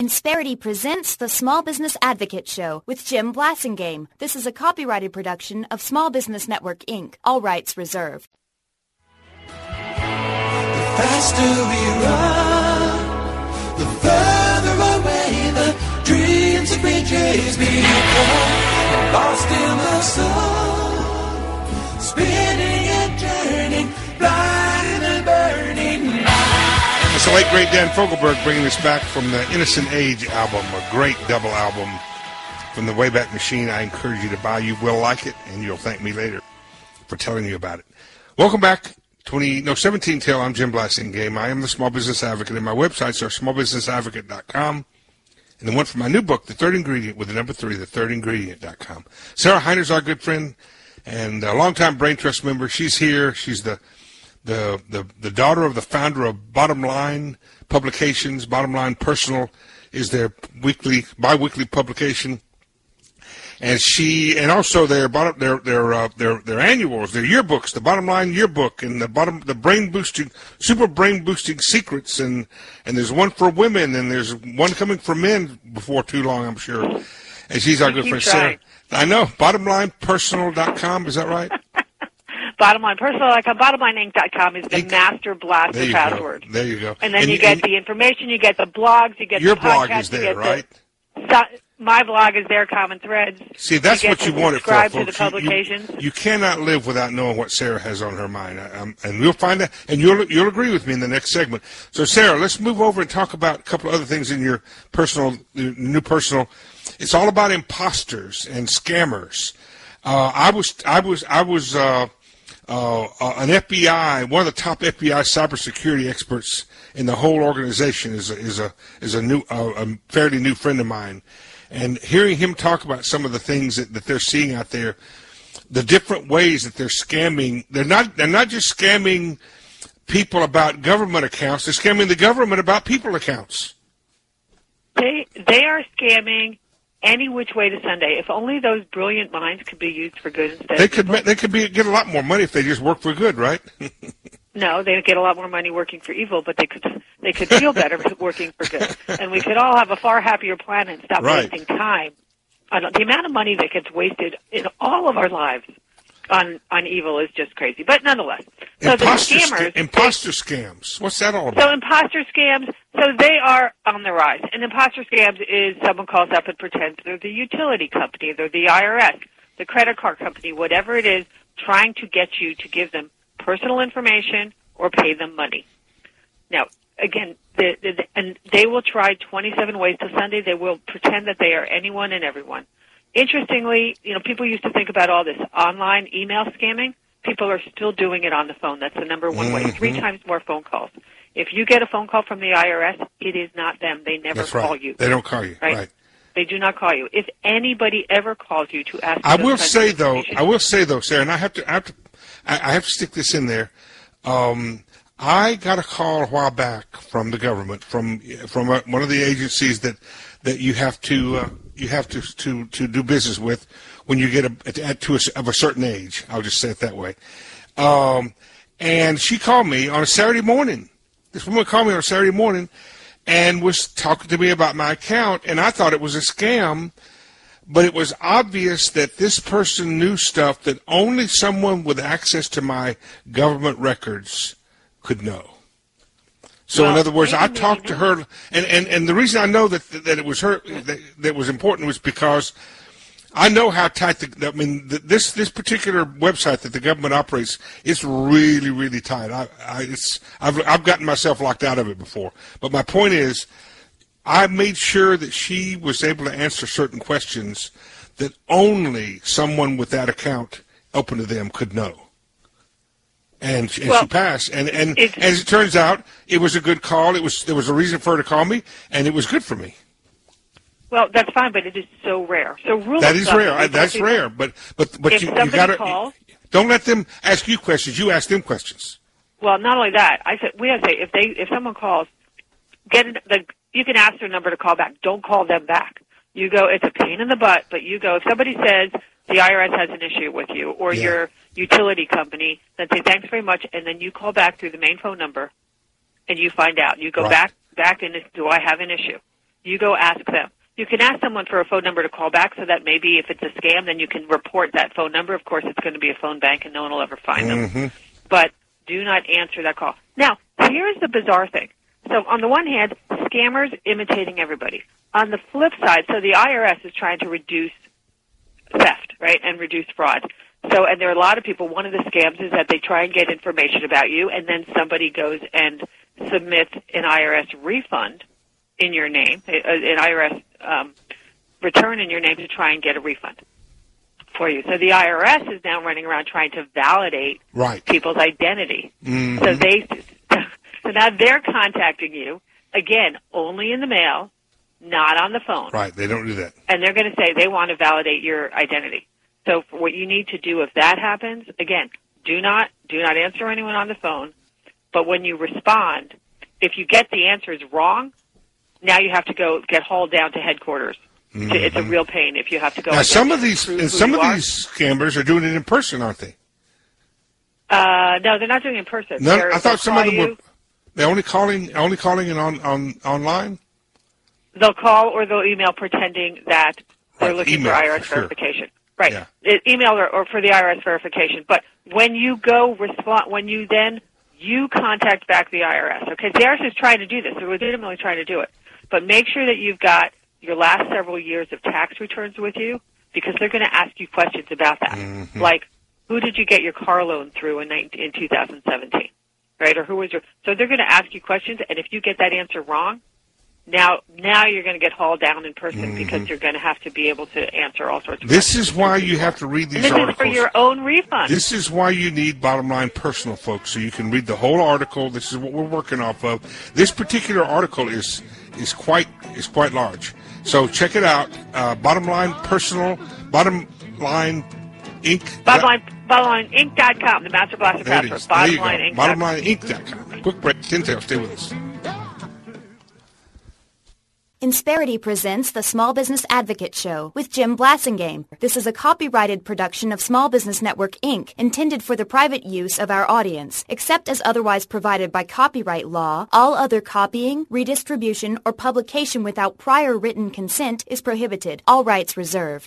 Insperity presents the Small Business Advocate Show with Jim Blasingame. This is a copyrighted production of Small Business Network, Inc. All rights reserved. The faster we run, the further away the dreams of great days become. Lost in the sun, spinning and turning, blind and burning. It's the late, great Dan Fogelberg bringing us back from the Innocent Age album, a great double album from the Wayback Machine. I encourage you to buy. You will like it, and you'll thank me later for telling you about it. Welcome back. 17 till. I'm Jim Blasingame. I am the Small Business Advocate, and my websites are smallbusinessadvocate.com. And the one for my new book, The Third Ingredient, with the number 3, thethirdingredient.com. Sarah Heiner's our good friend and a longtime Brain Trust member. She's here. She's the daughter of the founder of Bottom Line Publications. Bottom Line Personal is their bi-weekly publication. And also their annuals, their yearbooks, the Bottom Line Yearbook, and the super brain boosting secrets, and there's one for women, and there's one coming for men before too long, I'm sure. And she's our good friend Sarah. I know, bottomlinepersonal.com, is that right? BottomLinePersonal.com, BottomLineInc.com is the master blaster password. There you go. And then you get the information, you get the blogs, you get the podcasts. Your blog is there, right? My blog is there, Common Threads. See, that's what you want it for, folks. To the publications. You cannot live without knowing what Sarah has on her mind, and we'll find out, and you'll agree with me in the next segment. So, Sarah, let's move over and talk about a couple of other things in your new personal. It's all about imposters and scammers. I was an FBI, one of the top FBI cybersecurity experts in the whole organization is a fairly new friend of mine, and hearing him talk about some of the things that they're seeing out there, the different ways that they're scamming. They're not just scamming people about government accounts. They're scamming the government about people accounts. They are scamming any which way to Sunday. If only those brilliant minds could be used for good instead. They could get a lot more money if they just work for good, right? No, they'd get a lot more money working for evil, but they could feel better working for good, and we could all have a far happier planet and stop wasting time. The amount of money that gets wasted in all of our lives on evil is just crazy. But nonetheless, so imposter scams. What's that all about? So imposter scams. So they are on the rise. And imposter scams is someone calls up and pretends they're the utility company, they're the IRS, the credit card company, whatever it is, trying to get you to give them personal information or pay them money. Now, again, and they will try 27 ways to Sunday. They will pretend that they are anyone and everyone. Interestingly, people used to think about all this online email scamming. People are still doing it on the phone. That's the number one way. 3 times more phone calls. If you get a phone call from the IRS, it is not them. They never call you. They don't call you. Right? They do not call you. If anybody ever calls you to ask, I will say though, Sarah, and I have to stick this in there. I got a call a while back from the government, from one of the agencies that you have to do business with when you get of a certain age. I'll just say it that way. And she called me on a Saturday morning. This woman called me on a Saturday morning and was talking to me about my account, and I thought it was a scam, but it was obvious that this person knew stuff that only someone with access to my government records could know. So, in other words, I talked to her, and the reason I know that it was her that was important was because I know how tight this particular website that the government operates is really, really tight. I've gotten myself locked out of it before. But my point is, I made sure that she was able to answer certain questions that only someone with that account open to them could know. And she passed. And as it turns out, it was a good call. There was a reason for her to call me, and it was good for me. Well, that's fine, but it is so rare. So that is rare. That's rare. But you got to don't let them ask you questions. You ask them questions. Well, not only that, we have to say if someone calls, you can ask their number to call back. Don't call them back. You go. It's a pain in the butt, but you go. If somebody says the IRS has an issue with you or your utility company, then say thanks very much, and then you call back through the main phone number, and you find out. You go back and do I have an issue? You go ask them. You can ask someone for a phone number to call back so that maybe if it's a scam, then you can report that phone number. Of course, it's going to be a phone bank and no one will ever find them. But do not answer that call. Now, here's the bizarre thing. So on the one hand, scammers imitating everybody. On the flip side, so the IRS is trying to reduce theft, right, and reduce fraud. So, and there are a lot of people, one of the scams is that they try and get information about you, and then somebody goes and submits an IRS refund in your name, an IRS return in your name to try and get a refund for you. So the IRS is now running around trying to validate people's identity. So now they're contacting you, again, only in the mail, not on the phone. Right, they don't do that. And they're going to say they want to validate your identity. So what you need to do if that happens, again, do not answer anyone on the phone. But when you respond, if you get the answers wrong, now you have to go get hauled down to headquarters. It's a real pain if you have to go. Now, some of these scammers are doing it in person, aren't they? No, they're not doing it in person. No, I thought some of them were. They're only calling and on online. They'll call or they'll email pretending that they're looking for IRS verification. Right. Yeah. Email or for the IRS verification. But when you go respond, when you contact back the IRS. Okay, the IRS is trying to do this. They're legitimately trying to do it. But make sure that you've got your last several years of tax returns with you, because they're going to ask you questions about that. Like, who did you get your car loan through in 2017? Right? Or who was your... So they're going to ask you questions, and if you get that answer wrong, now you're going to get hauled down in person because you're going to have to be able to answer all sorts of questions. This is why you have to read these articles. This is for your own refund. This is why you need Bottom Line Personal, folks, so you can read the whole article. This is what we're working off of. This particular article is quite large. So check it out. Bottom Line Personal, Bottom Line Inc. BottomLineInc.com, the Master Blaster Password. BottomLineInc.com. BottomLineInc.com. Quick break. Tintail, stay with us. Insperity presents the Small Business Advocate Show with Jim Blasingame. This is a copyrighted production of Small Business Network, Inc., intended for the private use of our audience. Except as otherwise provided by copyright law, all other copying, redistribution, or publication without prior written consent is prohibited. All rights reserved.